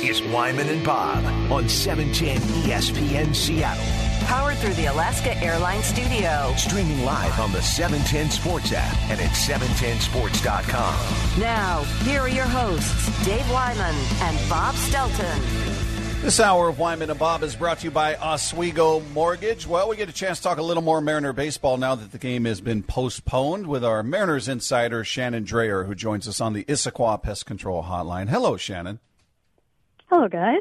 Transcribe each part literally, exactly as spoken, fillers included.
is Wyman and Bob on seven ten E S P N Seattle. Powered through the Alaska Airlines studio. Streaming live on the seven ten Sports app and at seven ten sports dot com. Now, here are your hosts, Dave Wyman and Bob Stelton. This hour of Wyman and Bob is brought to you by Oswego Mortgage. Well, we get a chance to talk a little more Mariner baseball now that the game has been postponed with our Mariners insider, Shannon Drayer, who joins us on the Issaquah Pest Control Hotline. Hello, Shannon. Hello, guys.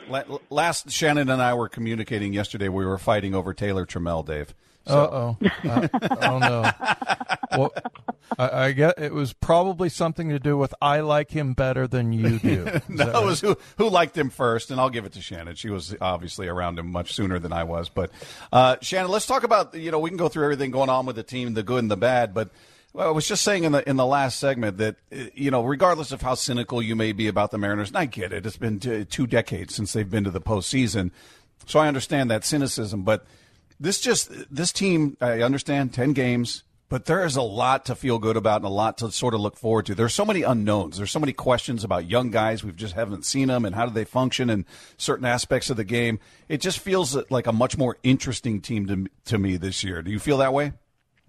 Last Shannon and I were communicating yesterday. We were fighting over Taylor Trammell, Dave. So. Uh-oh. Uh, oh, no. Well, I, I get it was probably something to do with I like him better than you do. No, right? It was who, who liked him first, and I'll give it to Shannon. She was obviously around him much sooner than I was. But, uh, Shannon, let's talk about, you know, we can go through everything going on with the team, the good and the bad, but well, I was just saying in the in the last segment that, you know, regardless of how cynical you may be about the Mariners, and I get it, it's been t- two decades since they've been to the postseason, so I understand that cynicism. But this just this team, I understand ten games, but there is a lot to feel good about and a lot to sort of look forward to. There's so many unknowns. There's so many questions about young guys. We just haven't seen them and how do they function in certain aspects of the game. It just feels like a much more interesting team to to me this year. Do you feel that way?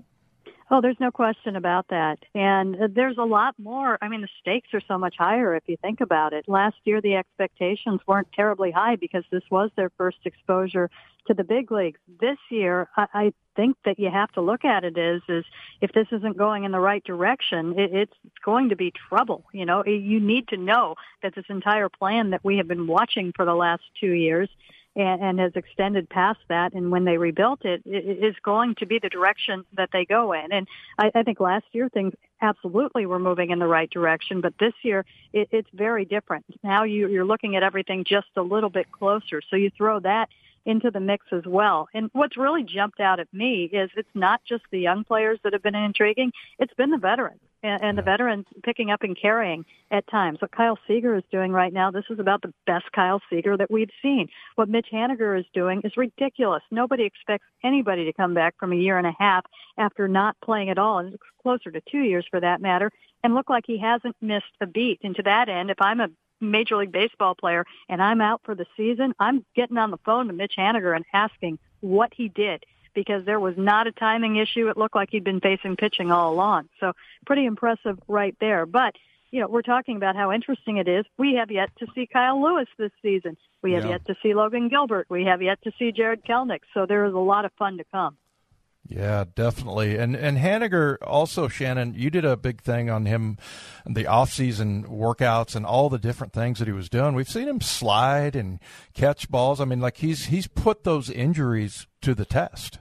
Oh, there's no question about that. And there's a lot more. I mean, the stakes are so much higher if you think about it. Last year, the expectations weren't terribly high because this was their first exposure to the big leagues. This year, I, I think that you have to look at it as, is if this isn't going in the right direction, it, it's going to be trouble. You know, you need to know that this entire plan that we have been watching for the last two years and, and has extended past that, and when they rebuilt it, it is going to be the direction that they go in. And I, I think last year things absolutely were moving in the right direction, but this year it, it's very different. Now you, you're looking at everything just a little bit closer, so you throw that into the mix as well. And what's really jumped out at me is it's not just the young players that have been intriguing, it's been the veterans. And, and the veterans picking up and carrying at times. What Kyle Seager is doing right now, this is about the best Kyle Seager that we've seen. What Mitch Haniger is doing is ridiculous. Nobody expects anybody to come back from a year and a half after not playing at all, and it's closer to two years for that matter, and look like he hasn't missed a beat. And to that end, if I'm a Major League Baseball player and I'm out for the season, I'm getting on the phone to Mitch Haniger and asking what he did, because there was not a timing issue. It looked like he'd been facing pitching all along. So pretty impressive right there. But, you know, we're talking about how interesting it is. We have yet to see Kyle Lewis this season. We have yeah. yet to see Logan Gilbert. We have yet to see Jared Kelnick. So there is a lot of fun to come. Yeah, definitely. And and Haniger also, Shannon, you did a big thing on him, the off-season workouts and all the different things that he was doing. We've seen him slide and catch balls. I mean, like he's he's put those injuries to the test.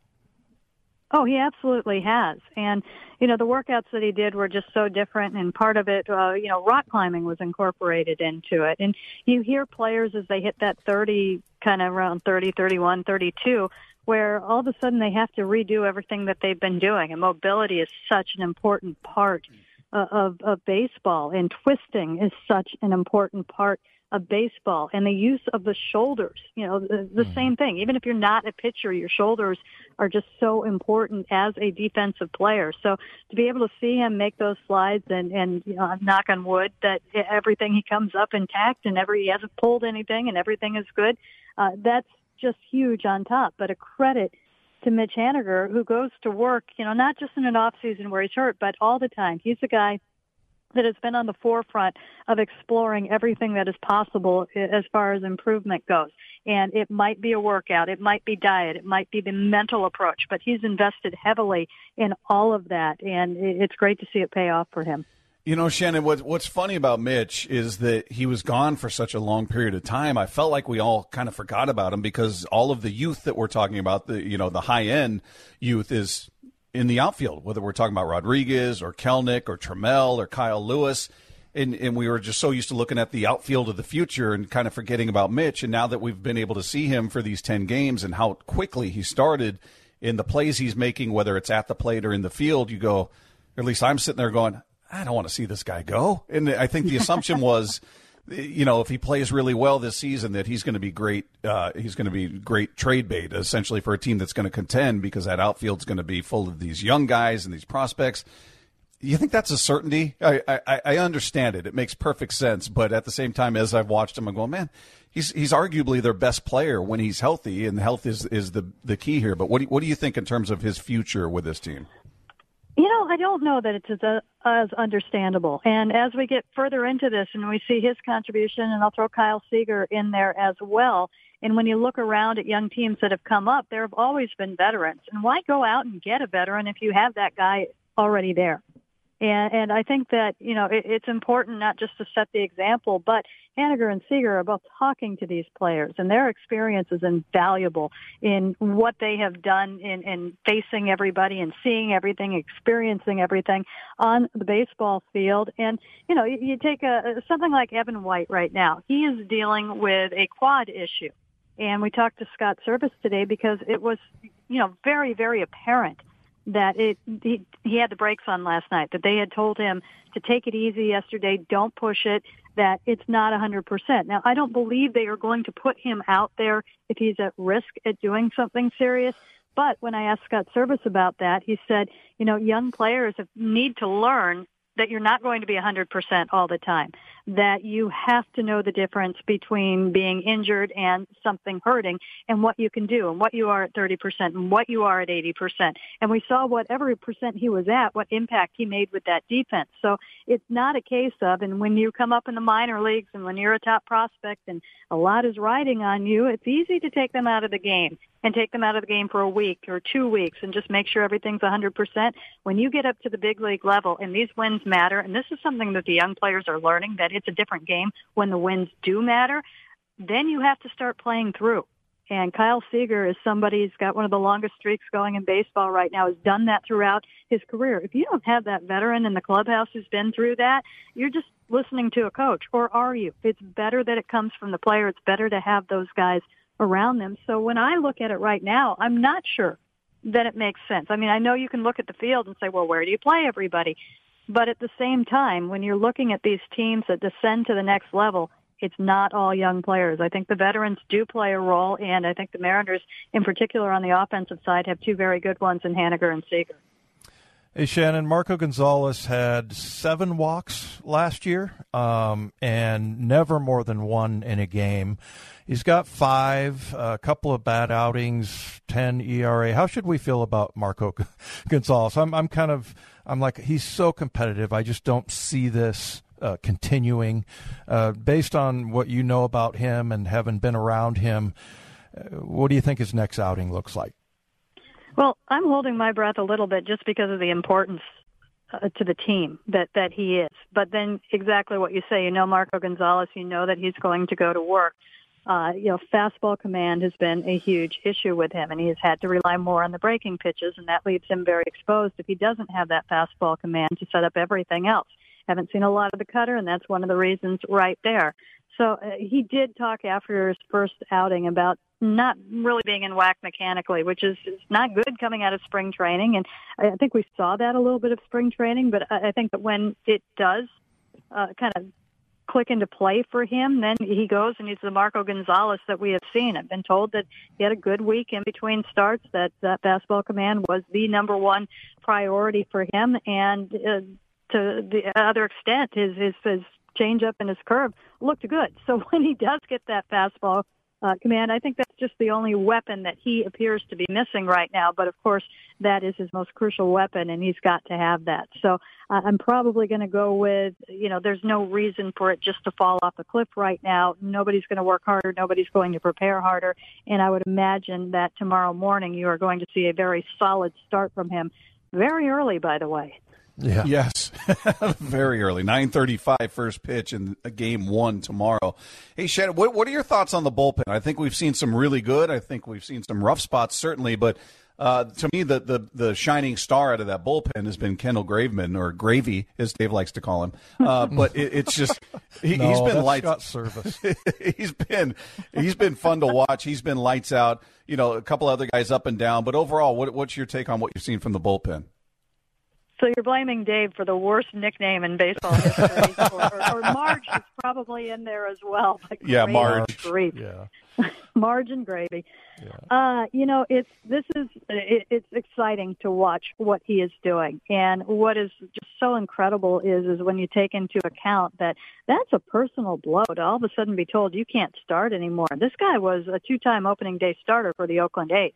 Oh, he absolutely has. And, you know, the workouts that he did were just so different, and part of it, uh, you know, rock climbing was incorporated into it. And you hear players as they hit that thirty, kind of around thirty, thirty-one, thirty-two, where all of a sudden they have to redo everything that they've been doing. And mobility is such an important part uh, of, of baseball, and twisting is such an important part of baseball, and the use of the shoulders, you know, the, the mm. same thing. Even if you're not a pitcher, your shoulders are just so important as a defensive player. So to be able to see him make those slides and, and you know, knock on wood that everything he comes up intact and every, he hasn't pulled anything and everything is good, uh, that's just huge on top. But a credit to Mitch Haniger, who goes to work, you know, not just in an off season where he's hurt, but all the time. He's the guy that has been on the forefront of exploring everything that is possible as far as improvement goes. And it might be a workout, it might be diet, it might be the mental approach, but he's invested heavily in all of that, and it's great to see it pay off for him. You know, Shannon, what, what's funny about Mitch is that he was gone for such a long period of time. I felt like we all kind of forgot about him because all of the youth that we're talking about, the you know, the high-end youth is in the outfield, whether we're talking about Rodriguez or Kelnick or Trammell or Kyle Lewis. And, and we were just so used to looking at the outfield of the future and kind of forgetting about Mitch. And now that we've been able to see him for these ten games and how quickly he started in the plays he's making, whether it's at the plate or in the field, you go, or at least I'm sitting there going, I don't want to see this guy go. And I think the assumption was, you know, if he plays really well this season, that he's going to be great. Uh, he's going to be great trade bait, essentially, for a team that's going to contend, because that outfield's going to be full of these young guys and these prospects. You think that's a certainty? I, I, I understand it. It makes perfect sense. But at the same time, as I've watched him, I'm going, man, he's he's arguably their best player when he's healthy, and health is, is the, the key here. But what do, you, what do you think in terms of his future with this team? You know, I don't know that it's as, uh, as understandable. And as we get further into this and we see his contribution, and I'll throw Kyle Seager in there as well, and when you look around at young teams that have come up, there have always been veterans. And why go out and get a veteran if you have that guy already there? And, and I think that, you know, it, it's important not just to set the example, but Haniger and Seager are both talking to these players, and their experience is invaluable in what they have done in, in facing everybody and seeing everything, experiencing everything on the baseball field. And, you know, you, you take a, something like Evan White right now. He is dealing with a quad issue. And we talked to Scott Service today because it was, you know, very, very apparent that it he, he had the brakes on last night, that they had told him to take it easy yesterday, don't push it, that it's not one hundred percent. Now, I don't believe they are going to put him out there if he's at risk at doing something serious. But when I asked Scott Service about that, he said, you know, young players have, need to learn that you're not going to be one hundred percent all the time, that you have to know the difference between being injured and something hurting and what you can do and what you are at thirty percent and what you are at eighty percent. And we saw whatever percent he was at, what impact he made with that defense. So it's not a case of, and when you come up in the minor leagues and when you're a top prospect and a lot is riding on you, it's easy to take them out of the game and take them out of the game for a week or two weeks and just make sure everything's one hundred percent. When you get up to the big league level and these wins matter, and this is something that the young players are learning, that it's a different game when the wins do matter, then you have to start playing through. And Kyle Seager is somebody who's got one of the longest streaks going in baseball right now, has done that throughout his career. If you don't have that veteran in the clubhouse who's been through that, you're just listening to a coach, or are you? It's better that it comes from the player. It's better to have those guys around them. So when I look at it right now, I'm not sure that it makes sense. I mean, I know you can look at the field and say, well, where do you play everybody? But at the same time, when you're looking at these teams that descend to the next level, it's not all young players. I think the veterans do play a role, and I think the Mariners, in particular on the offensive side, have two very good ones in Haniger and Seager. Hey, Shannon, Marco Gonzalez had seven walks last year um, and never more than one in a game. He's got five, a couple of bad outings, ten E R A. How should we feel about Marco Gonzalez? I'm, I'm kind of, I'm like, he's so competitive. I just don't see this uh, continuing. Uh, based on what you know about him and having been around him, uh, what do you think his next outing looks like? Well, I'm holding my breath a little bit just because of the importance uh, to the team that, that he is. But then exactly what you say, you know Marco Gonzalez, you know that he's going to go to work. Uh, you know, fastball command has been a huge issue with him, and he has had to rely more on the breaking pitches, and that leaves him very exposed if he doesn't have that fastball command to set up everything else. Haven't seen a lot of the cutter, and that's one of the reasons right there. So uh, he did talk after his first outing about not really being in whack mechanically, which is, is not good coming out of spring training. And I think we saw that a little bit of spring training, but I think that when it does uh, kind of click into play for him, then he goes and he's the Marco Gonzalez that we have seen. I've been told that he had a good week in between starts, that that fastball command was the number one priority for him. And uh, to the other extent, his, his, his changeup and his curve looked good. So when he does get that fastball uh, command, I think that's just the only weapon that he appears to be missing right now. But of course, that is his most crucial weapon, and he's got to have that. So uh, I'm probably going to go with, you know, there's no reason for it just to fall off a cliff right now. Nobody's going to work harder. Nobody's going to prepare harder. And I would imagine that tomorrow morning you are going to see a very solid start from him, very early, by the way. Yeah. Yes, very early, nine thirty-five first pitch in game one tomorrow. Hey, Shannon, what, what are your thoughts on the bullpen? I think we've seen some really good. I think we've seen some rough spots, certainly. But uh, to me, the, the the shining star out of that bullpen has been Kendall Graveman, or Gravy, as Dave likes to call him. Uh, but it, it's just he, no, he's been that's lights. Scott Service. he's been he's been fun to watch. He's been lights out. You know, a couple other guys up and down. But overall, what, what's your take on what you've seen from the bullpen? So you're blaming Dave for the worst nickname in baseball history, or, or, or Marge is probably in there as well. Like yeah, Marge. Grief. Yeah. Marge and gravy. Yeah. Uh, you know, it's this is it, it's exciting to watch what he is doing, and what is just so incredible is is when you take into account that that's a personal blow to all of a sudden be told you can't start anymore. This guy was a two-time opening day starter for the Oakland A's.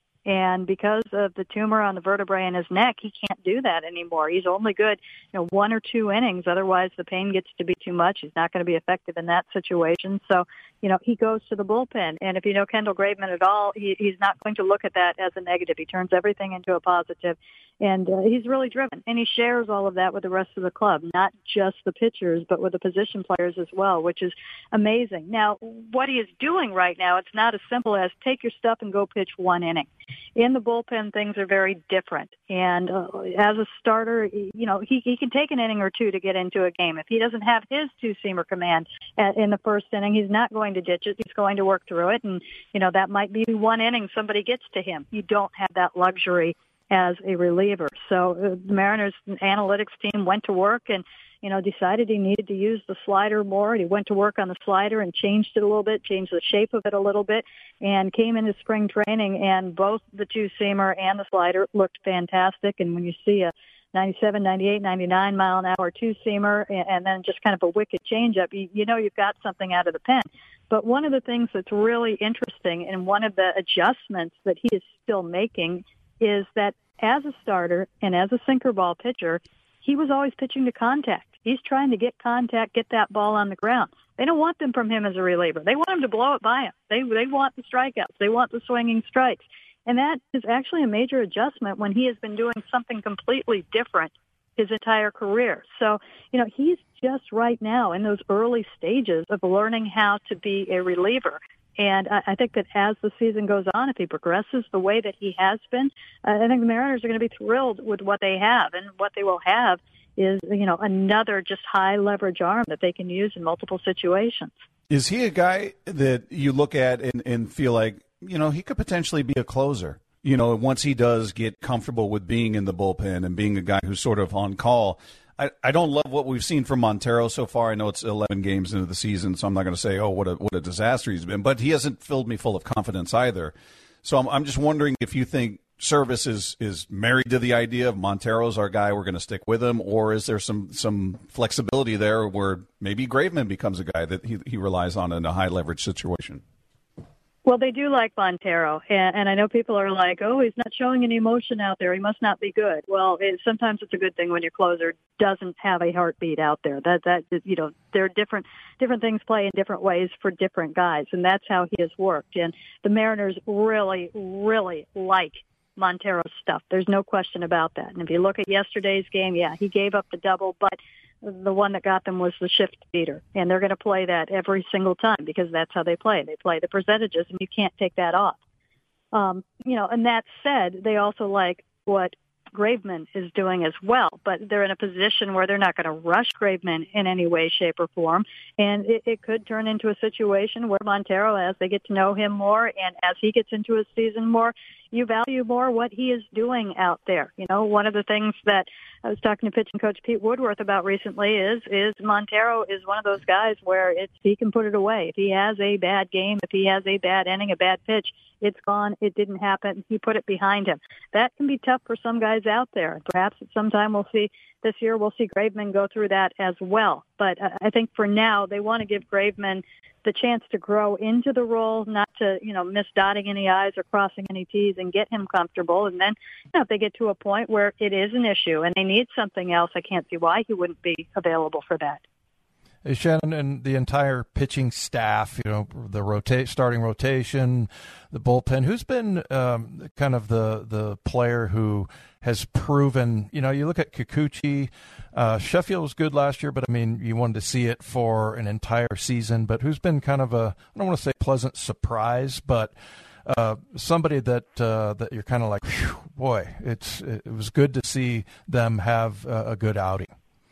And because of the tumor on the vertebrae in his neck, he can't do that anymore. He's only good, you know, one or two innings. Otherwise, the pain gets to be too much. He's not going to be effective in that situation. So, you know, he goes to the bullpen. And if you know Kendall Graveman at all, he, he's not going to look at that as a negative. He turns everything into a positive. And uh, he's really driven. And he shares all of that with the rest of the club, not just the pitchers, but with the position players as well, which is amazing. Now, what he is doing right now, it's not as simple as take your stuff and go pitch one inning. In the bullpen, things are very different. And uh, as a starter, you know, he, he can take an inning or two to get into a game. If he doesn't have his two-seamer command at, in the first inning, he's not going to ditch it. He's going to work through it. And, you know, that might be one inning somebody gets to him. You don't have that luxury as a reliever. So uh, the Mariners analytics team went to work and, you know, decided he needed to use the slider more. And he went to work on the slider and changed it a little bit, changed the shape of it a little bit, and came into spring training, and both the two-seamer and the slider looked fantastic. And when you see a ninety-seven, ninety-eight, ninety-nine mile an hour two-seamer and, and then just kind of a wicked changeup, you, you know you've got something out of the pen. But one of the things that's really interesting, and one of the adjustments that he is still making, is that as a starter and as a sinker ball pitcher, he was always pitching to contact. He's trying to get contact, get that ball on the ground. They don't want them from him as a reliever. They want him to blow it by him. They they want the strikeouts. They want the swinging strikes. And that is actually a major adjustment when he has been doing something completely different his entire career. So, you know, he's just right now in those early stages of learning how to be a reliever. And I think that as the season goes on, if he progresses the way that he has been, I think the Mariners are going to be thrilled with what they have. And what they will have is, you know, another just high leverage arm that they can use in multiple situations. Is he a guy that you look at and, and feel like, you know, he could potentially be a closer? You know, once he does get comfortable with being in the bullpen and being a guy who's sort of on call. I, I don't love what we've seen from Montero so far. I know it's eleven games into the season, so I'm not going to say, oh, what a what a disaster he's been. But he hasn't filled me full of confidence either. So I'm, I'm just wondering if you think Service is, is married to the idea of Montero's our guy, we're going to stick with him, or is there some, some flexibility there where maybe Graveman becomes a guy that he, he relies on in a high-leverage situation? Well, they do like Montero, and, and I know people are like, oh, he's not showing any emotion out there. He must not be good. Well, it, sometimes it's a good thing when your closer doesn't have a heartbeat out there. That that you know, there are different different things play in different ways for different guys, and that's how he has worked. And the Mariners really, really like Montero's stuff. There's no question about that. And if you look at yesterday's game, yeah, he gave up the double, but the one that got them was the shift beater, and they're going to play that every single time because that's how they play. They play the percentages, and you can't take that off. Um, you know, and that said, they also like what Graveman is doing as well, but they're in a position where they're not going to rush Graveman in any way, shape, or form, and it, it could turn into a situation where Montero, as they get to know him more and as he gets into his season more, you value more what he is doing out there. You know, one of the things that I was talking to pitching coach Pete Woodworth about recently is is Montero is one of those guys where it's he can put it away. If he has a bad game, if he has a bad inning, a bad pitch, it's gone. It didn't happen. He put it behind him. That can be tough for some guys out there. Perhaps at some time we'll see this year we'll see Graveman go through that as well. But I think for now they want to give Graveman the chance to grow into the role, not to, you know, miss dotting any I's or crossing any T's, and get him comfortable. And then, you know, if they get to a point where it is an issue and they need something else, I can't see why he wouldn't be available for that. Hey, Shannon, and the entire pitching staff, you know, the rota- starting rotation, the bullpen, who's been um, kind of the, the player who has proven, you know, you look at Kikuchi, uh, Sheffield was good last year, but I mean, you wanted to see it for an entire season, but who's been kind of a, I don't want to say pleasant surprise, but uh, somebody that uh, that you're kind of like, whew, boy, it's it was good to see them have a, a good outing.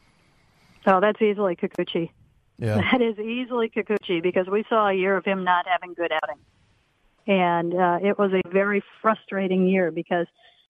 Oh, that's easily Kikuchi. Yeah. That is easily Kikuchi, because we saw a year of him not having good outings. And uh, it was a very frustrating year because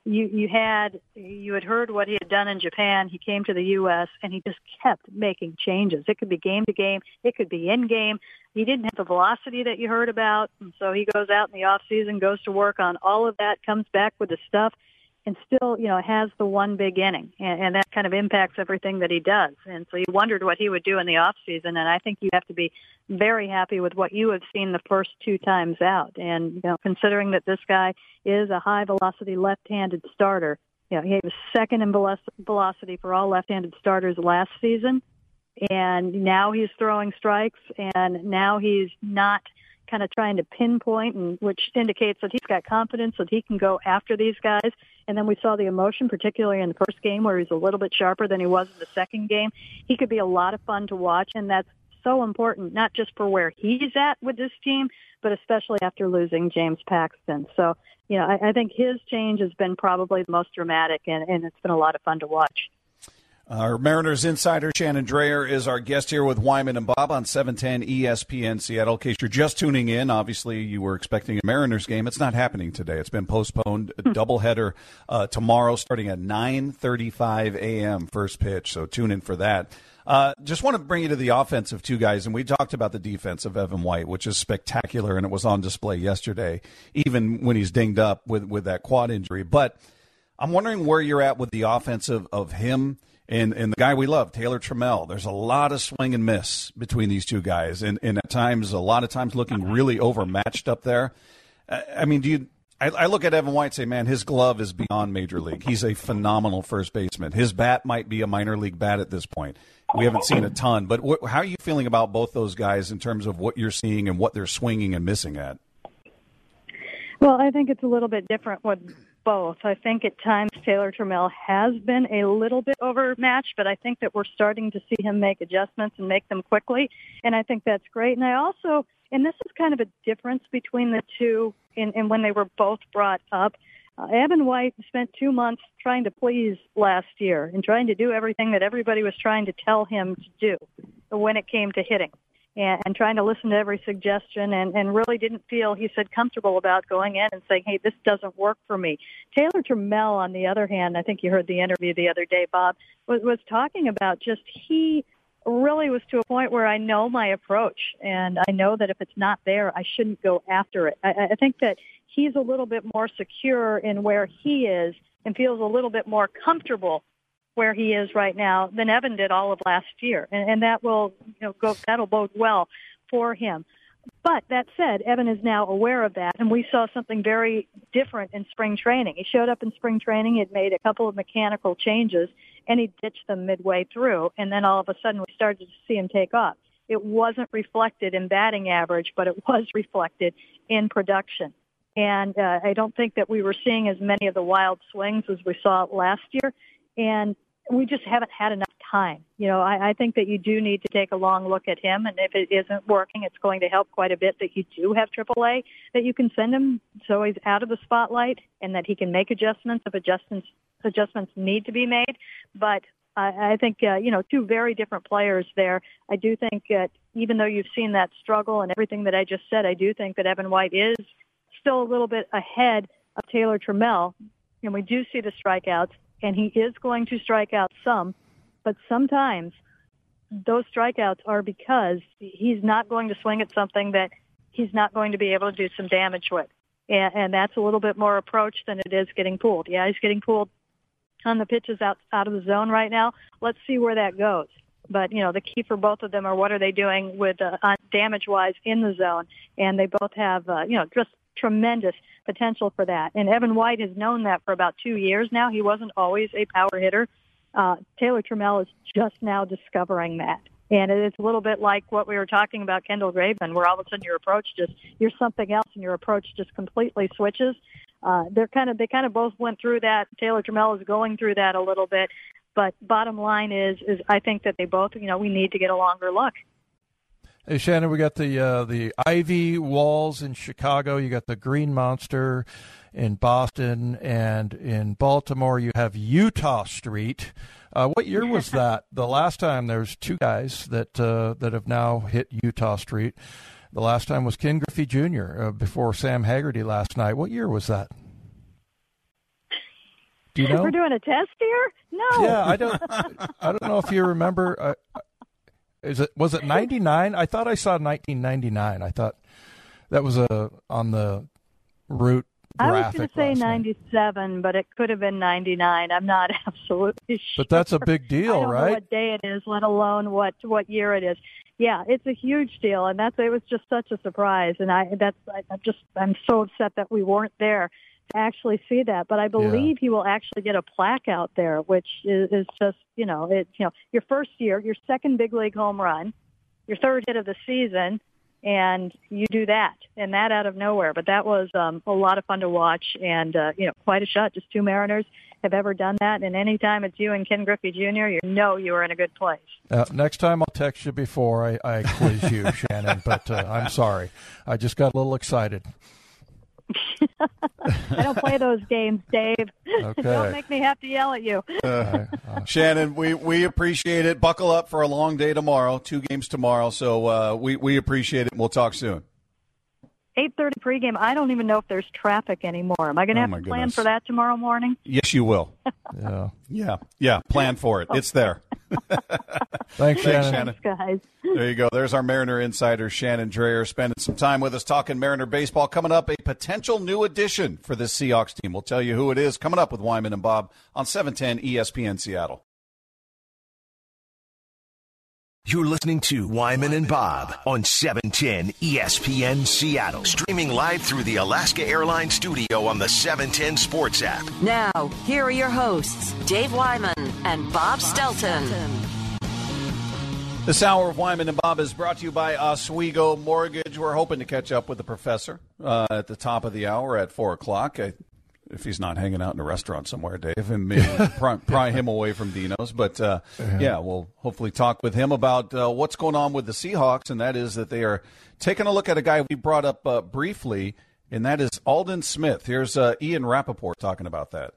you you had you had heard what he had done in Japan. He came to the U S and he just kept making changes. It could be game to game. It could be in game. He didn't have the velocity that you heard about, and so he goes out in the off season, goes to work on all of that, comes back with the stuff, and still, you know, has the one big inning, and, and that kind of impacts everything that he does. And so you wondered what he would do in the off season, and I think you have to be very happy with what you have seen the first two times out. And, you know, considering that this guy is a high velocity left-handed starter, you know, he was second in velocity for all left-handed starters last season, and now he's throwing strikes, and now he's not kind of trying to pinpoint, and which indicates that he's got confidence that he can go after these guys. And then we saw the emotion, particularly in the first game, where he's a little bit sharper than he was in the second game. He could be a lot of fun to watch, and that's so important, not just for where he's at with this team, but especially after losing James Paxton. So, you know, I, I think his change has been probably the most dramatic, and, and it's been a lot of fun to watch. Our Mariners insider, Shannon Drayer, is our guest here with Wyman and Bob on seven ten E S P N Seattle. In case you're just tuning in, obviously you were expecting a Mariners game. It's not happening today. It's been postponed. A doubleheader uh, tomorrow starting at nine thirty-five a.m. first pitch, so tune in for that. Uh, just want to bring you to the offense of two guys, and we talked about the defense of Evan White, which is spectacular, and it was on display yesterday, even when he's dinged up with, with that quad injury. But I'm wondering where you're at with the offense of, of him And and the guy we love, Taylor Trammell. There's a lot of swing and miss between these two guys, and, and at times, a lot of times, looking really overmatched up there. I mean, do you? I, I look at Evan White and say, man, his glove is beyond major league. He's a phenomenal first baseman. His bat might be a minor league bat at this point. We haven't seen a ton, but wh- how are you feeling about both those guys in terms of what you're seeing and what they're swinging and missing at? Well, I think it's a little bit different with both. I think at times Taylor Trammell has been a little bit overmatched, but I think that we're starting to see him make adjustments and make them quickly, and I think that's great. And I also, and this is kind of a difference between the two in, in when they were both brought up, uh, Evan White spent two months trying to please last year and trying to do everything that everybody was trying to tell him to do when it came to hitting. And, and trying to listen to every suggestion, and, and really didn't feel, he said, comfortable about going in and saying, hey, this doesn't work for me. Taylor Trammell, on the other hand, I think you heard the interview the other day, Bob, was, was talking about just he really was to a point where I know my approach, and I know that if it's not there, I shouldn't go after it. I, I think that he's a little bit more secure in where he is and feels a little bit more comfortable where he is right now than Evan did all of last year. And, and that will, you know, go, that'll bode well for him. But that said, Evan is now aware of that, and we saw something very different in spring training. He showed up in spring training, he had made a couple of mechanical changes, and he ditched them midway through, and then all of a sudden we started to see him take off. It wasn't reflected in batting average, but it was reflected in production. And uh, I don't think that we were seeing as many of the wild swings as we saw last year, and we just haven't had enough time. You know, I, I think that you do need to take a long look at him, and if it isn't working, it's going to help quite a bit that you do have triple A, that you can send him so he's out of the spotlight and that he can make adjustments if adjustments adjustments need to be made. But I, I think, uh, you know, two very different players there. I do think that even though you've seen that struggle and everything that I just said, I do think that Evan White is still a little bit ahead of Taylor Trammell, and we do see the strikeouts. And he is going to strike out some, but sometimes those strikeouts are because he's not going to swing at something that he's not going to be able to do some damage with. And, and that's a little bit more approach than it is getting pulled. Yeah, he's getting pulled on the pitches out, out of the zone right now. Let's see where that goes. But, you know, the key for both of them are what are they doing with uh, damage-wise in the zone. And they both have, uh, you know, just tremendous potential for that. And Evan White has known that for about two years now. He wasn't always a power hitter. Uh, Taylor Trammell is just now discovering that. And it's a little bit like what we were talking about Kendall Graveman, where all of a sudden your approach just, you're something else and your approach just completely switches. Uh, they're kind of, they kind of both went through that. Taylor Trammell is going through that a little bit. But bottom line is, is I think that they both, you know, we need to get a longer look. Hey, Shannon, we got the uh, the Ivy Walls in Chicago. You got the Green Monster in Boston, and in Baltimore you have Utah Street. Uh, what year was that? The last time there's two guys that uh, that have now hit Utah Street. The last time was Ken Griffey Junior Uh, before Sam Haggerty last night. What year was that? Do you know? We're doing a test here? No. Yeah, I don't. I don't know if you remember. Uh, is it was it ninety-nine? I thought I saw nineteen ninety-nine. I thought that was a on the route. I was going to say ninety-seven, but it could have been ninety-nine. I'm not absolutely sure. But that's a big deal, I don't right? know what day it is, let alone what what year it is. Yeah, it's a huge deal, and that's it was just such a surprise. And I that's I, I'm just I'm so upset that we weren't there to actually see that. But I believe yeah. he will actually get a plaque out there, which is, is just you know it you know your first year, your second big league home run, your third hit of the season. And you do that, and that out of nowhere. But that was um, a lot of fun to watch, and uh, you know, quite a shot. Just two Mariners have ever done that, and anytime it's you and Ken Griffey Junior, you know you are in a good place. Uh, next time I'll text you before I, I quiz you, Shannon. But uh, I'm sorry, I just got a little excited. I don't play those games, Dave. Okay. Don't make me have to yell at you. Uh, uh, Shannon, we, we appreciate it. Buckle up for a long day tomorrow, two games tomorrow. So uh, we, we appreciate it, and we'll talk soon. eight thirty pregame. I don't even know if there's traffic anymore. Am I going to oh have to goodness. plan for that tomorrow morning? Yes, you will. yeah. Yeah. Yeah. Plan for it. It's there. Thanks, Shannon. Shannon. Thanks, guys. There you go. There's our Mariner insider, Shannon Drayer, spending some time with us talking Mariner baseball. Coming up, a potential new addition for this Seahawks team. We'll tell you who it is coming up with Wyman and Bob on seven ten E S P N Seattle. You're listening to Wyman and Bob on seven ten E S P N Seattle. Streaming live through the Alaska Airlines studio on the seven ten Sports app. Now, here are your hosts, Dave Wyman and Bob Stelton. This hour of Wyman and Bob is brought to you by Oswego Mortgage. We're hoping to catch up with the professor uh, at the top of the hour at four o'clock. I, if he's not hanging out in a restaurant somewhere, Dave, and maybe pry, pry him away from Dino's. But, uh, yeah. yeah, we'll hopefully talk with him about uh, what's going on with the Seahawks, and that is that they are taking a look at a guy we brought up uh, briefly, and that is Aldon Smith. Here's uh, Ian Rappaport talking about that.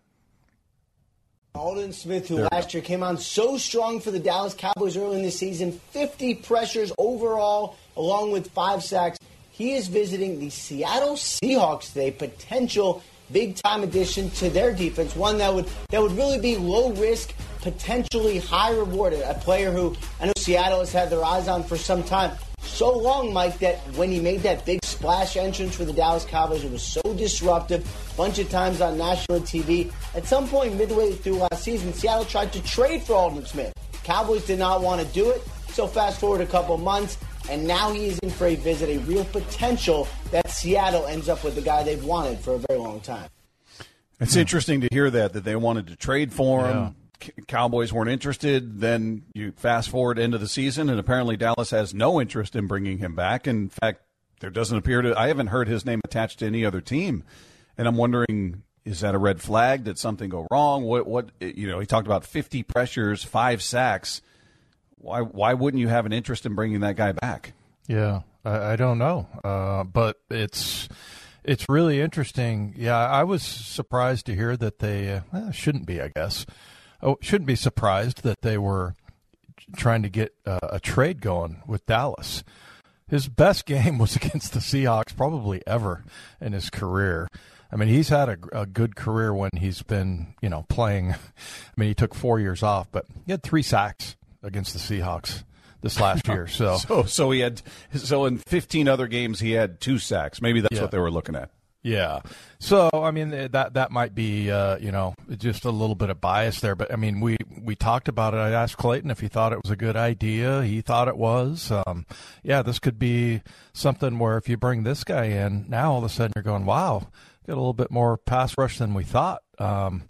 Aldon Smith, who last year came on so strong for the Dallas Cowboys early in the season, fifty pressures overall, along with five sacks. He is visiting the Seattle Seahawks today, potential big-time addition to their defense, one that would that would really be low-risk, potentially high-rewarded, a player who I know Seattle has had their eyes on for some time. So long, Mike, that when he made that big splash entrance for the Dallas Cowboys, it was so disruptive, a bunch of times on national T V. At some point midway through last season, Seattle tried to trade for Aldon Smith. Cowboys did not want to do it, so fast forward a couple months, and now he is in for a visit, a real potential that Seattle ends up with the guy they've wanted for a very long time. It's hmm. interesting to hear that, that they wanted to trade for him. Yeah. Cowboys weren't interested. Then you fast forward into the season, and apparently Dallas has no interest in bringing him back. In fact, there doesn't appear to – I haven't heard his name attached to any other team. And I'm wondering, is that a red flag? Did something go wrong? What, what you know, he talked about fifty pressures, five sacks. Why why wouldn't you have an interest in bringing that guy back? Yeah, I, I don't know. Uh, but it's it's really interesting. Yeah, I was surprised to hear that they uh, – well, shouldn't be, I guess. Oh, shouldn't be surprised that they were trying to get uh, a trade going with Dallas. His best game was against the Seahawks probably ever in his career. I mean, he's had a, a good career when he's been, you know, playing. I mean, he took four years off, but he had three sacks against the Seahawks this last year. So, so, so he had so in fifteen other games he had two sacks. Maybe that's yeah. what they were looking at. Yeah. So, I mean, that that might be, uh, you know, just a little bit of bias there. But, I mean, we, we talked about it. I asked Clayton if he thought it was a good idea. He thought it was. Um, yeah, this could be something where if you bring this guy in, now all of a sudden you're going, wow, get a little bit more pass rush than we thought. Um,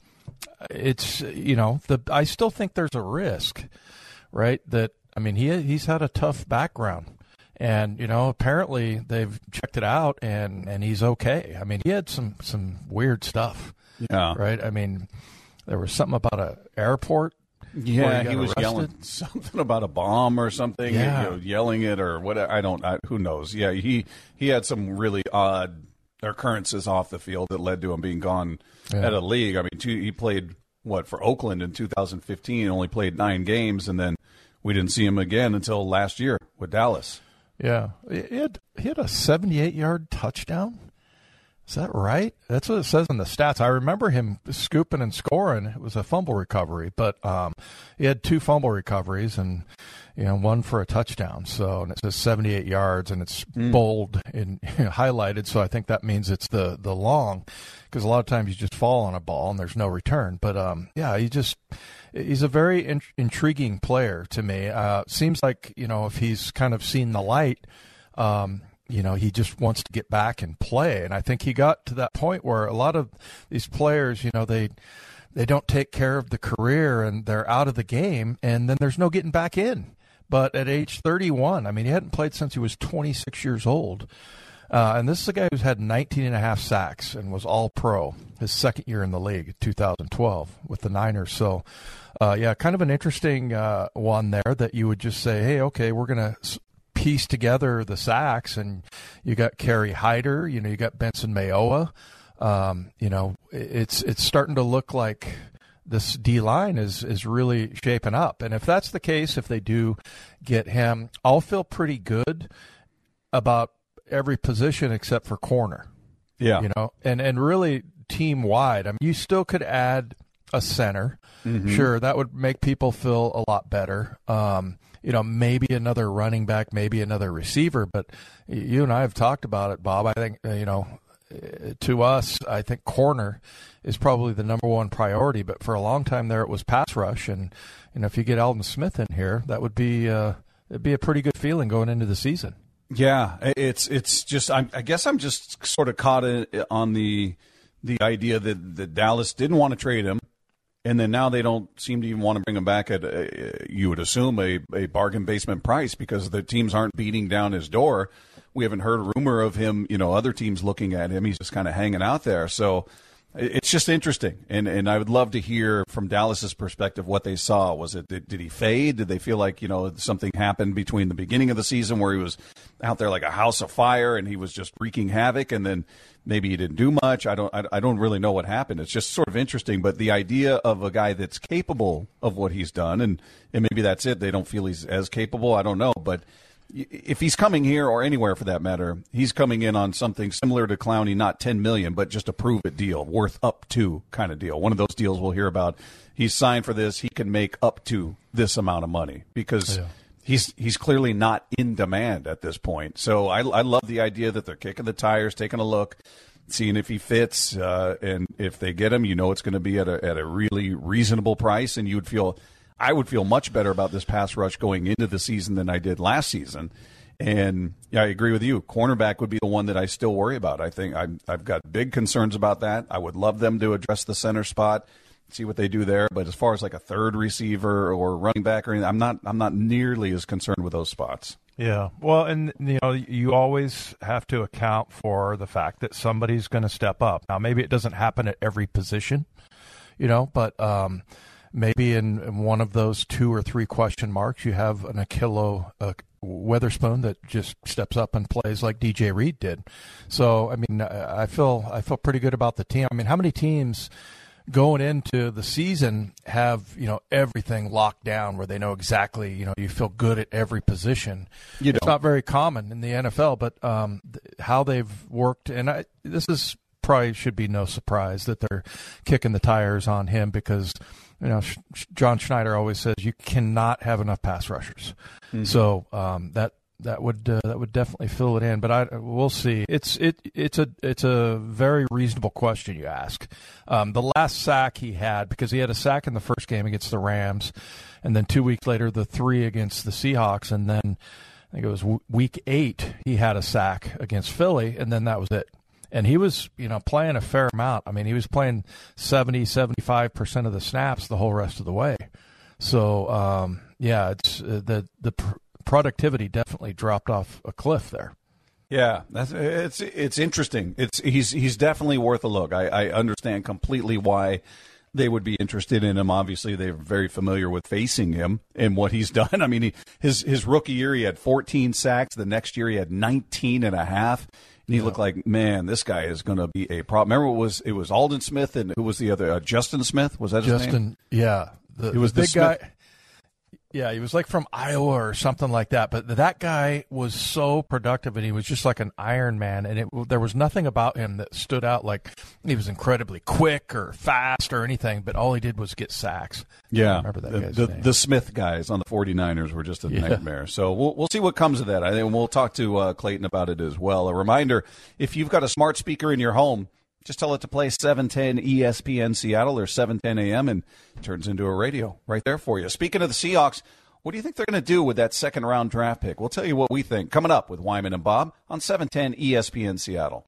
it's, you know, the I still think there's a risk, right, that, I mean, he he's had a tough background. And, you know, apparently they've checked it out, and, and he's okay. I mean, he had some, some weird stuff. Yeah. Right? I mean, there was something about an airport. Yeah, he, he was arrested. yelling something about a bomb or something, yeah. you know, yelling it or whatever. I don't, I, who knows? Yeah, he, he had some really odd occurrences off the field that led to him being gone yeah. at a league. I mean, two, he played, what, for Oakland in two thousand fifteen, only played nine games, and then we didn't see him again until last year with Dallas. Yeah, he had, he had a seventy-eight yard touchdown Is that right? That's what it says in the stats. I remember him scooping and scoring. It was a fumble recovery, but um, he had two fumble recoveries and you know one for a touchdown. So and it says seventy-eight yards, and it's mm. bold and highlighted. So I think that means it's the the long, because a lot of times you just fall on a ball and there's no return. But um, yeah, he just he's a very in- intriguing player to me. Uh, seems like you know if he's kind of seen the light. Um, You know, he just wants to get back and play. And I think he got to that point where a lot of these players, you know, they they don't take care of the career and they're out of the game, and then there's no getting back in. But at age thirty-one, I mean, he hadn't played since he was twenty-six years old. Uh, and this is a guy who's had nineteen and a half sacks and was all pro his second year in the league, two thousand twelve, with the Niners. So, uh, yeah, kind of an interesting uh, one there that you would just say, hey, okay, we're going to piece together the sacks, and you got Kerry Hyder, you know, you got Benson Mayowa. Um, you know, it's it's starting to look like this D line is is really shaping up. And if that's the case, if they do get him, I'll feel pretty good about every position except for corner. Yeah, you know, and and really team wide. I mean, you still could add a center. Mm-hmm. Sure, that would make people feel a lot better. Um, You know, maybe another running back, maybe another receiver. But you and I have talked about it, Bob. I think, you know, to us, I think corner is probably the number one priority. But for a long time there, it was pass rush. And, you know, if you get Aldon Smith in here, that would be uh, it'd be a pretty good feeling going into the season. Yeah, it's it's just I'm, I guess I'm just sort of caught in, on the the idea that, that Dallas didn't want to trade him. And then now they don't seem to even want to bring him back at, a, you would assume, a, a bargain basement price, because the teams aren't beating down his door. We haven't heard a rumor of him, you know, other teams looking at him. He's just kind of hanging out there. So it's just interesting. And and I would love to hear from Dallas's perspective what they saw. Was it, did, did he fade? Did they feel like, you know, something happened between the beginning of the season where he was out there like a house of fire and he was just wreaking havoc, and then maybe he didn't do much? I don't I, I don't really know what happened. It's just sort of interesting. But the idea of a guy that's capable of what he's done, and, and maybe that's it. They don't feel he's as capable. I don't know. But if he's coming here, or anywhere for that matter, he's coming in on something similar to Clowney, not ten million dollars, but just a prove-it deal, worth up to kind of deal. One of those deals we'll hear about. He's signed for this. He can make up to this amount of money, because yeah. He's he's clearly not in demand at this point. So I, I love the idea that they're kicking the tires, taking a look, seeing if he fits, uh, and if they get him, you know it's going to be at a at a really reasonable price, and you would feel I would feel much better about this pass rush going into the season than I did last season. And yeah, I agree with you. Cornerback would be the one that I still worry about. I think I'm, I've got big concerns about that. I would love them to address the center spot, see what they do there. But as far as like a third receiver or running back or anything, I'm not I'm not nearly as concerned with those spots. Yeah. Well, and you know, you always have to account for the fact that somebody's going to step up. Now, maybe it doesn't happen at every position, you know, but um, maybe in, in one of those two or three question marks, you have an Ahkello uh, Witherspoon that just steps up and plays like D J Reed did. So, I mean, I feel I feel pretty good about the team. I mean, how many teams going into the season have, you know, everything locked down where they know exactly, you know, you feel good at every position? You it's not very common in the N F L, but um, how they've worked, and I, this is probably should be no surprise that they're kicking the tires on him, because, you know, John Schneider always says you cannot have enough pass rushers. Mm-hmm. So um, that that would uh, that would definitely fill it in. But I we'll see. It's it it's a it's a very reasonable question you ask. Um, the last sack he had, because he had a sack in the first game against the Rams, and then two weeks later the three against the Seahawks, and then I think it was w- week eight he had a sack against Philly, and then that was it. And he was, you know, playing a fair amount. I mean, he was playing seventy, seventy-five percent of the snaps the whole rest of the way. So, um, yeah, it's uh, the the pr- productivity definitely dropped off a cliff there. Yeah, that's it's it's interesting. It's he's he's definitely worth a look. I, I understand completely why they would be interested in him. Obviously, they're very familiar with facing him and what he's done. I mean, he, his his rookie year he had fourteen sacks. The next year he had nineteen and a half. And he looked like, man, this guy is going to be a problem. Remember, it was it was Aldon Smith, and who was the other? Uh, Justin Smith, was that his Justin, name? Justin, yeah. The, it was the big Smith. guy. Yeah, he was like from Iowa or something like that. But that guy was so productive, and he was just like an Iron Man. And it, there was nothing about him that stood out like he was incredibly quick or fast or anything. But all he did was get sacks. Yeah, I remember that the, guy's the, name. the Smith guys on the 49ers were just a Yeah. nightmare. So we'll we'll see what comes of that. I think we'll talk to uh, Clayton about it as well. A reminder: if you've got a smart speaker in your home, just tell it to play seven ten E S P N Seattle or seven ten A M and it turns into a radio right there for you. Speaking of the Seahawks, what do you think they're going to do with that second-round draft pick? We'll tell you what we think coming up with Wyman and Bob on seven ten E S P N Seattle.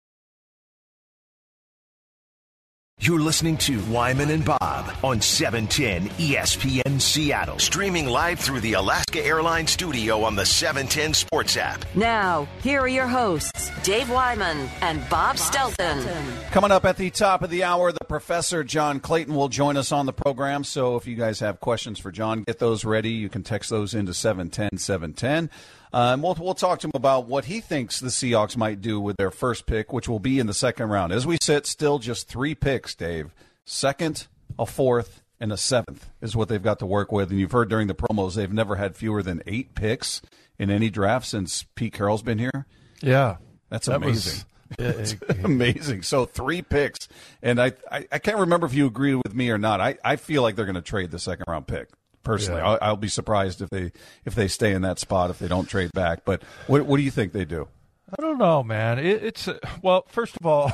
You're listening to Wyman and Bob on seven ten E S P N Seattle. Streaming live through the Alaska Airlines studio on the seven ten Sports app. Now, here are your hosts, Dave Wyman and Bob Stelton. Coming up at the top of the hour, the Professor John Clayton will join us on the program. So if you guys have questions for John, get those ready. You can text those into seven ten seven ten. Uh, and we'll, we'll talk to him about what he thinks the Seahawks might do with their first pick, which will be in the second round. As we sit, still just three picks, Dave. Second, a fourth, and a seventh is what they've got to work with. And you've heard during the promos they've never had fewer than eight picks in any draft since Pete Carroll's been here. Yeah. That's that amazing. Was, It's amazing. So three picks. And I, I, I can't remember if you agree with me or not. I, I feel like they're going to trade the second round pick. Personally, Yeah. I'll, I'll be surprised if they if they stay in that spot, if they don't trade back. But what what do you think they do? I don't know, man. It, it's uh, well, first of all,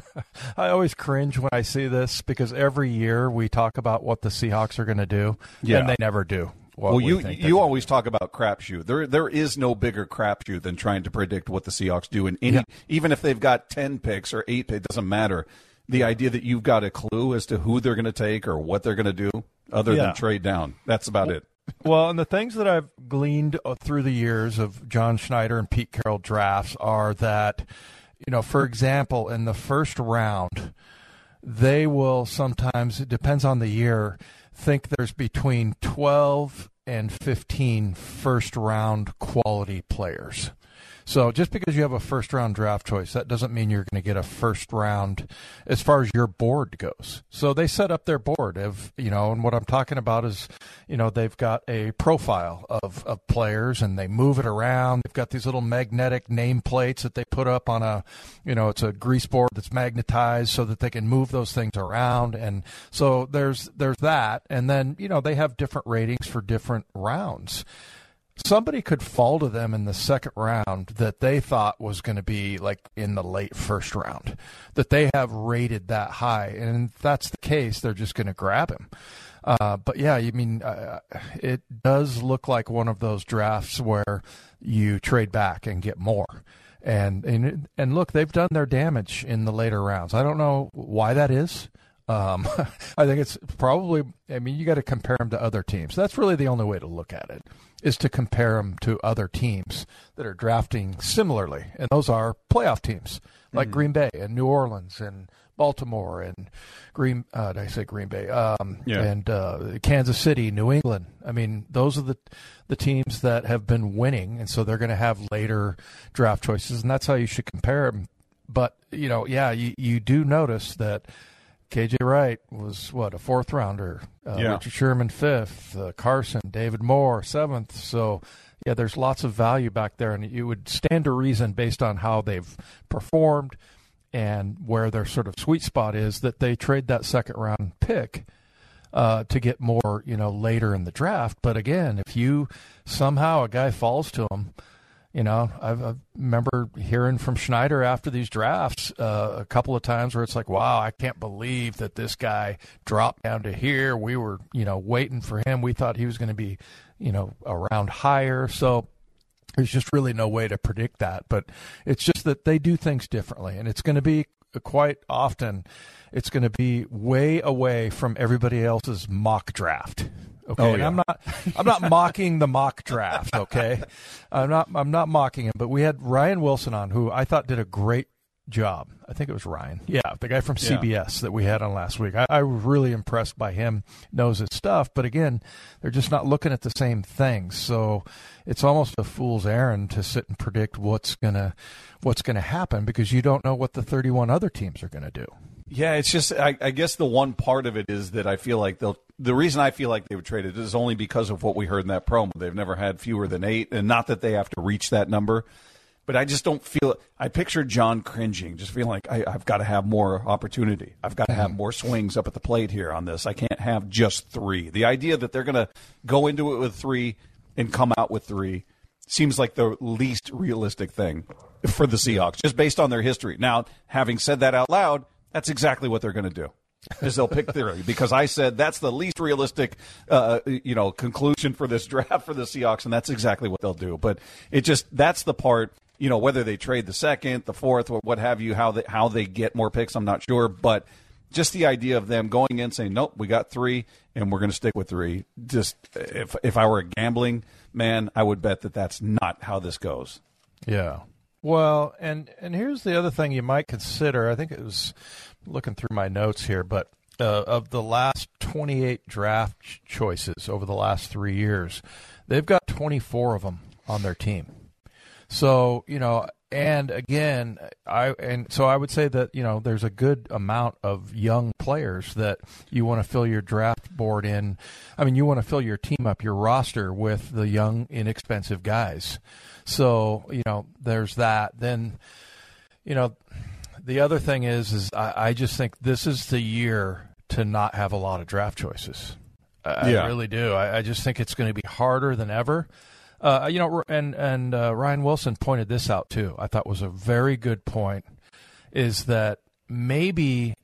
I always cringe when I see this because every year we talk about what the Seahawks are going to do, Yeah. and they never do. What Well, we you think they're you gonna always talk about crapshoot. There there is no bigger crapshoot than trying to predict what the Seahawks do in any, Yeah. even if they've got ten picks or eight. It doesn't matter. The idea that you've got a clue as to who they're going to take or what they're going to do, other Yeah. than trade down. That's about it. Well, and the things that I've gleaned uh, through the years of John Schneider and Pete Carroll drafts are that, you know, for example, in the first round, they will sometimes, it depends on the year, think there's between twelve and fifteen first round quality players. So just because you have a first round draft choice, that doesn't mean you're going to get a first round as far as your board goes. So they set up their board of, you know, and what I'm talking about is, you know, they've got a profile of, of players and they move it around. They've got these little magnetic nameplates that they put up on a, you know, it's a grease board that's magnetized so that they can move those things around. And so there's, there's that. And then, you know, they have different ratings for different rounds. Somebody could fall to them in the second round that they thought was going to be like in the late first round, that they have rated that high. And if that's the case, they're just going to grab him. Uh, but yeah, I mean, uh, it does look like one of those drafts where you trade back and get more. And, and, and look, they've done their damage in the later rounds. I don't know why that is. Um, I think it's probably, I mean, you got to compare them to other teams. That's really the only way to look at it, is to compare them to other teams that are drafting similarly. And those are playoff teams like mm-hmm. Green Bay and New Orleans and Baltimore and Green, uh, did I say Green Bay? Um, yeah. And uh, Kansas City, New England. I mean, those are the the teams that have been winning, and so they're going to have later draft choices, and that's how you should compare them. But, you know, yeah, you, you do notice that K J Wright was, what, a fourth rounder. Uh, yeah. Richard Sherman, fifth. Uh, Carson, David Moore, seventh. So, yeah, there's lots of value back there, and you would stand to reason based on how they've performed and where their sort of sweet spot is that they trade that second round pick uh, to get more, you know, later in the draft. But again, if you somehow a guy falls to them, you know, I've, I remember hearing from Schneider after these drafts uh, a couple of times where it's like, wow, I can't believe that this guy dropped down to here. We were, you know, waiting for him. We thought he was going to be, you know, around higher. So there's just really no way to predict that. But it's just that they do things differently. And it's going to be quite often, it's going to be way away from everybody else's mock draft. Okay, oh, and yeah. I'm not. I'm not mocking the mock draft. Okay, I'm not. I'm not mocking him. But we had Ryan Wilson on, who I thought did a great job. I think it was Ryan. Yeah, the guy from C B S yeah. that we had on last week. I, I was really impressed by him. Knows his stuff. But again, they're just not looking at the same things. So it's almost a fool's errand to sit and predict what's gonna what's gonna happen because you don't know what the thirty-one other teams are gonna do. Yeah, it's just I, I guess the one part of it is that I feel like they'll the reason I feel like they would trade it is only because of what we heard in that promo. They've never had fewer than eight, and not that they have to reach that number. But I just don't feel – I picture John cringing, just feeling like I, I've got to have more opportunity. I've got to have more swings up at the plate here on this. I can't have just three. The idea that they're going to go into it with three and come out with three seems like the least realistic thing for the Seahawks, just based on their history. Now, having said that out loud, that's exactly what they're going to do. Is they'll pick three, because I said that's the least realistic, uh, you know, conclusion for this draft for the Seahawks, and that's exactly what they'll do. But it just that's the part, you know, whether they trade the second, the fourth, or what have you, how they how they get more picks, I'm not sure. But just the idea of them going in saying, nope, we got three, and we're going to stick with three. Just if if I were a gambling man, I would bet that that's not how this goes. Yeah. Well, and and here's the other thing you might consider. I think it was looking through my notes here, but uh, of the last twenty-eight draft ch- choices over the last three years, they've got twenty-four of them on their team. So, you know, and again, I and so I would say that, you know, there's a good amount of young players that you want to fill your draft board in. I mean, you want to fill your team up, your roster with the young, inexpensive guys. So, you know, there's that. Then, you know, the other thing is, is I, I just think this is the year to not have a lot of draft choices. I, yeah. I really do. I, I just think it's going to be harder than ever. Uh, you know, and and uh, Ryan Wilson pointed this out too. I thought was a very good point. Is that maybe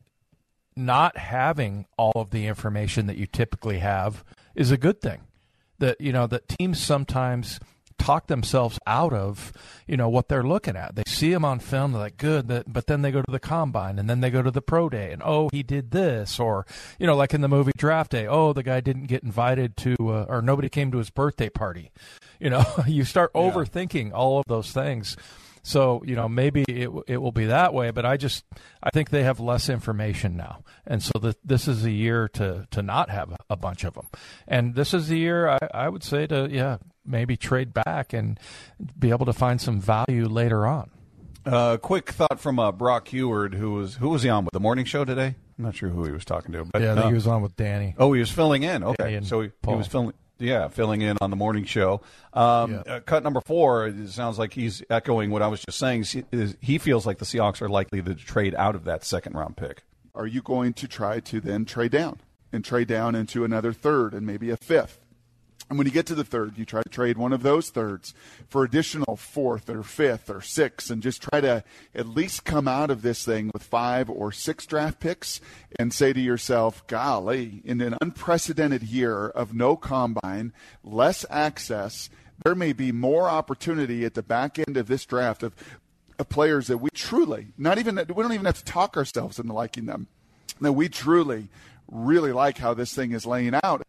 not having all of the information that you typically have is a good thing. That, you know, that teams sometimes talk themselves out of, you know, what they're looking at. They see him on film, they're like, good, that, but then they go to the combine, and then they go to the pro day, and, oh, he did this, or, you know, like in the movie Draft Day, oh, the guy didn't get invited to, uh, or nobody came to his birthday party. You know, you start Yeah. overthinking all of those things. So, you know, maybe it it will be that way, but I just, I think they have less information now. And so the, this is a year to, to not have a, a bunch of them. And this is the year, I, I would say, to, yeah, maybe trade back and be able to find some value later on. Uh, quick thought from uh, Brock Heward, who was who was he on with the morning show today? I'm not sure who he was talking to. But, yeah, I think uh, he was on with Danny. Oh, he was filling in. Okay, Danny and so he, Paul. he was filling. Yeah, filling in on the morning show. Um, Yeah. uh, cut number four, it sounds like he's echoing what I was just saying. He, is, he feels like the Seahawks are likely to trade out of that second-round pick. Are you going to try to then trade down and trade down into another third and maybe a fifth? And when you get to the third, you try to trade one of those thirds for additional fourth or fifth or sixth, and just try to at least come out of this thing with five or six draft picks and say to yourself, golly, in an unprecedented year of no combine, less access, there may be more opportunity at the back end of this draft of, of players that we truly, not even, we don't even have to talk ourselves into liking them, that we truly really like how this thing is laying out.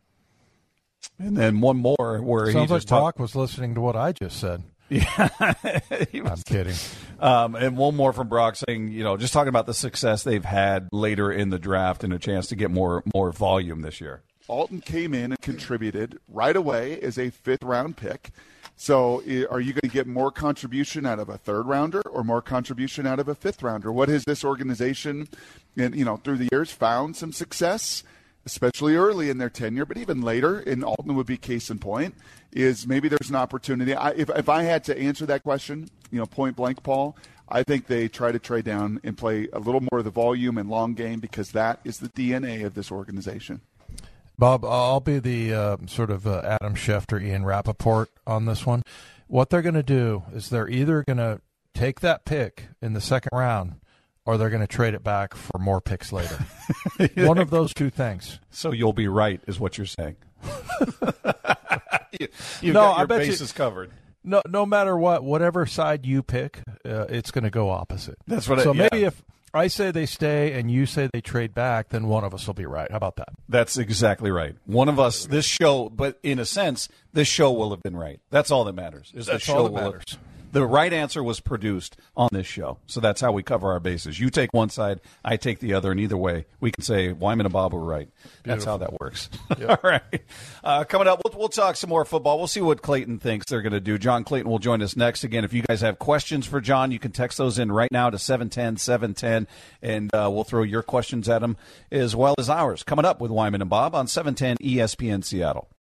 And then one more where Sounds he like just Brock talked. was listening to what I just said. Yeah, he was, I'm kidding. Um, and one more from Brock saying, you know, just talking about the success they've had later in the draft and a chance to get more more volume this year. Alton came in and contributed right away as a fifth-round pick. So are you going to get more contribution out of a third-rounder or more contribution out of a fifth-rounder? What has this organization, in, you know, through the years found some success, especially early in their tenure, but even later, and Alton would be case in point, is maybe there's an opportunity. I, if, if I had to answer that question, you know, point blank, Paul, I think they try to trade down and play a little more of the volume and long game, because that is the D N A of this organization. Bob, I'll be the uh, sort of uh, Adam Schefter, Ian Rappaport on this one. What they're going to do is they're either going to take that pick in the second round, or they're going to trade it back for more picks later. One of those two things. So you'll be right, is what you're saying. you, you've No, got your I bet bases you- covered. No, no matter what, whatever side you pick, uh, it's going to go opposite. That's what. So I, yeah. maybe if I say they stay and you say they trade back, then one of us will be right. How about that? That's exactly right. One of us, this show, but in a sense, this show will have been right. That's all that matters. Is That's the show all that will matters. Have, The right answer was produced on this show. So that's how we cover our bases. You take one side, I take the other, and either way, we can say Wyman and Bob were right. That's how that works. Yep. All right. Uh, coming up, we'll, we'll talk some more football. We'll see what Clayton thinks they're going to do. John Clayton will join us next. Again, if you guys have questions for John, you can text those in right now to seven ten, seven ten, and uh, we'll throw your questions at him as well as ours. Coming up with Wyman and Bob on seven ten E S P N Seattle.